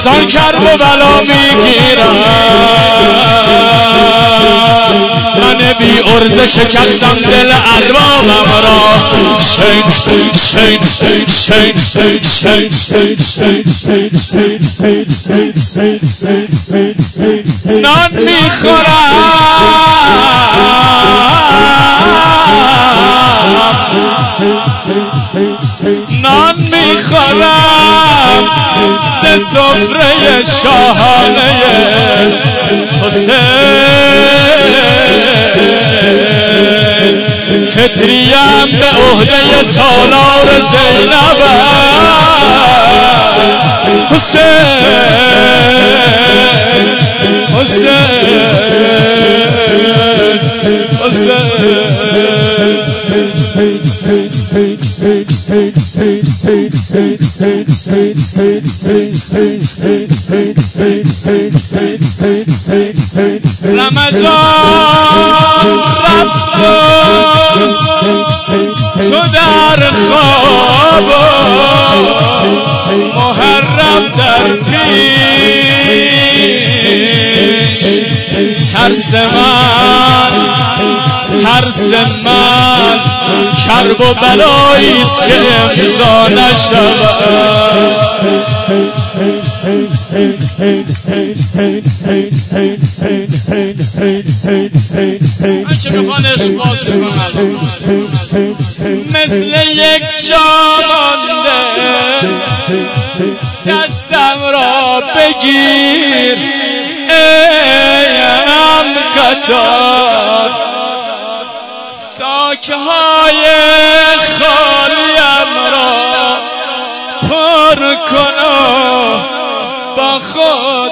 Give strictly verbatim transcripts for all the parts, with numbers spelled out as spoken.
کسان کرب و بلا میگیرم من بی عرضه شکستم دل اربابم را شین شین شین شین شین شین نان میخورم نان میخورم ز سفره شاهانه حسین فطریم به عهده سالار زینب حسین رمضان رفت تو در خواب محرم در پیش ترس من ترس من کرب و بلاییست که امضا نشود مثل یک جامانده دستم را بگیر ایم قطار ساکه های خالیم را پر کن و با خود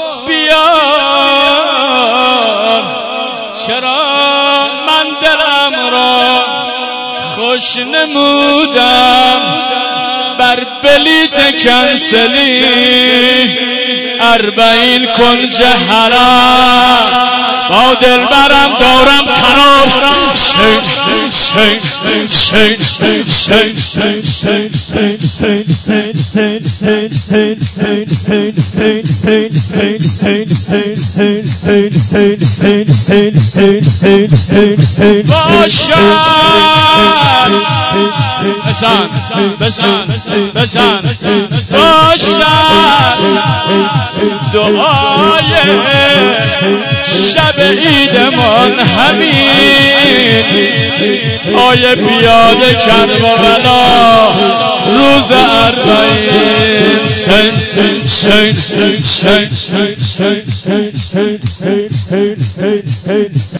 بیار چرا من دلم را خوش نمودم بر بلیت کنسلی اربعین کنج حرم با دلبرم دارم قرار شین شین شین شین شین شین بزن بزن بزن باشد دعای شب عیدمان همین آیه پیاده کرب و بلا روز اربعین شین شین شین شین شین شین